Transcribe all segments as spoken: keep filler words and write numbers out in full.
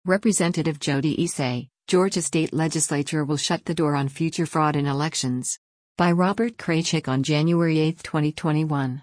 Representative Jody Isay, Georgia State Legislature will shut the door on future fraud in elections. By Robert Kraychik on January eighth, twenty twenty-one.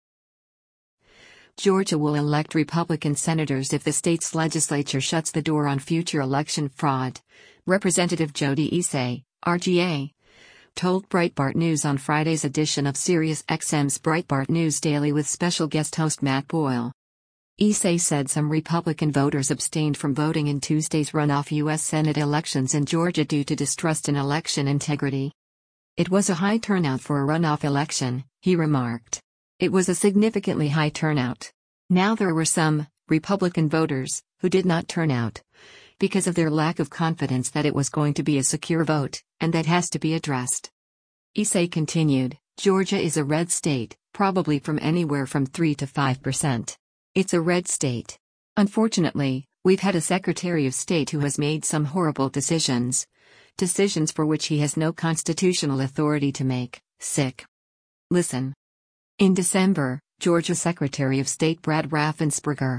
Georgia will elect Republican senators if the state's legislature shuts the door on future election fraud. Representative Jody Isay, R G A, told Breitbart News on Friday's edition of Sirius X M's Breitbart News Daily with special guest host Matt Boyle. Isay said some Republican voters abstained from voting in Tuesday's runoff U S Senate elections in Georgia due to distrust in election integrity. It was a high turnout for a runoff election, he remarked. It was a significantly high turnout. Now there were some Republican voters who did not turn out because of their lack of confidence that it was going to be a secure vote, and that has to be addressed. Isay continued, Georgia is a red state, probably from anywhere from three to five percent. It's a red state. Unfortunately, we've had a Secretary of State who has made some horrible decisions. Decisions for which he has no constitutional authority to make. Sick. Listen. In December, Georgia Secretary of State Brad Raffensperger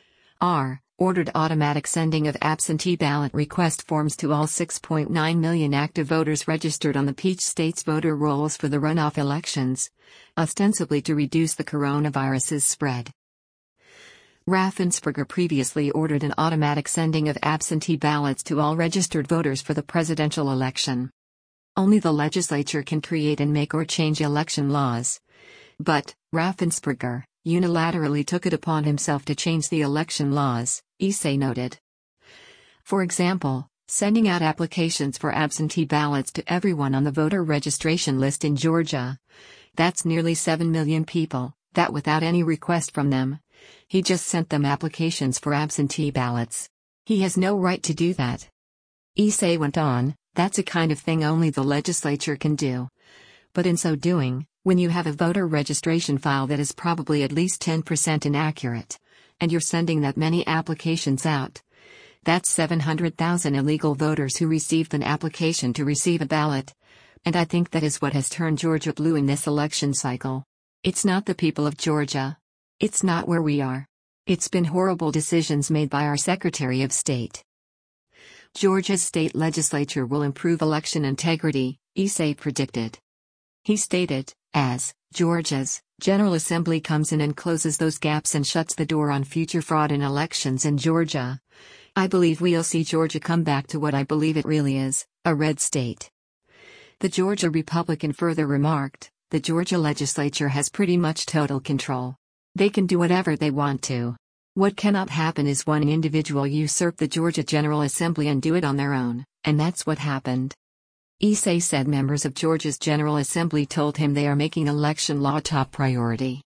R. ordered automatic sending of absentee ballot request forms to all six point nine million active voters registered on the Peach State's voter rolls for the runoff elections, ostensibly to reduce the coronavirus's spread. Raffensperger previously ordered an automatic sending of absentee ballots to all registered voters for the presidential election. Only the legislature can create and make or change election laws. But, Raffensperger unilaterally took it upon himself to change the election laws, Isay noted. For example, sending out applications for absentee ballots to everyone on the voter registration list in Georgia. That's nearly seven million people, that without any request from them. He just sent them applications for absentee ballots. He has no right to do that. Isay went on, that's a kind of thing only the legislature can do. But in so doing, when you have a voter registration file that is probably at least ten percent inaccurate, and you're sending that many applications out, that's seven hundred thousand illegal voters who received an application to receive a ballot. And I think that is what has turned Georgia blue in this election cycle. It's not the people of Georgia. It's not where we are. It's been horrible decisions made by our Secretary of State. Georgia's state legislature will improve election integrity, Isay predicted. He stated, as Georgia's General Assembly comes in and closes those gaps and shuts the door on future fraud in elections in Georgia, I believe we'll see Georgia come back to what I believe it really is, a red state. The Georgia Republican further remarked, the Georgia legislature has pretty much total control. They can do whatever they want to. What cannot happen is one individual usurp the Georgia General Assembly and do it on their own, and that's what happened. Isay said members of Georgia's General Assembly told him they are making election law top priority.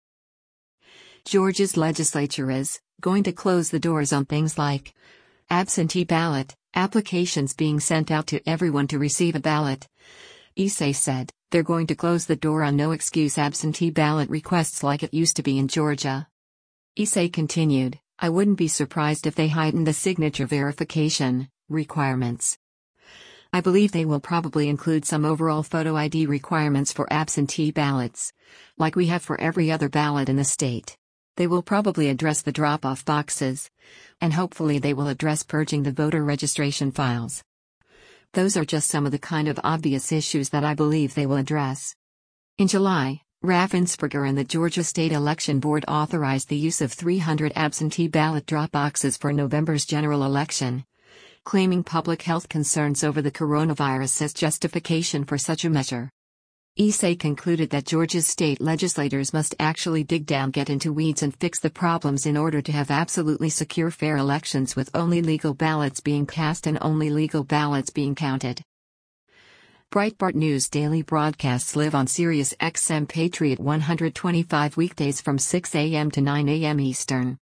Georgia's legislature is going to close the doors on things like absentee ballot applications being sent out to everyone to receive a ballot. Isay said, they're going to close the door on no excuse absentee ballot requests like it used to be in Georgia. Isay continued, I wouldn't be surprised if they heighten the signature verification requirements. I believe they will probably include some overall photo I D requirements for absentee ballots, like we have for every other ballot in the state. They will probably address the drop-off boxes, and hopefully they will address purging the voter registration files. Those are just some of the kind of obvious issues that I believe they will address. In July, Raffensperger and the Georgia State Election Board authorized the use of three hundred absentee ballot drop boxes for November's general election, claiming public health concerns over the coronavirus as justification for such a measure. Isay concluded that Georgia's state legislators must actually dig down, get into weeds and fix the problems in order to have absolutely secure fair elections with only legal ballots being cast and only legal ballots being counted. Breitbart News daily broadcasts live on Sirius X M Patriot one twenty-five weekdays from six a m to nine a m Eastern.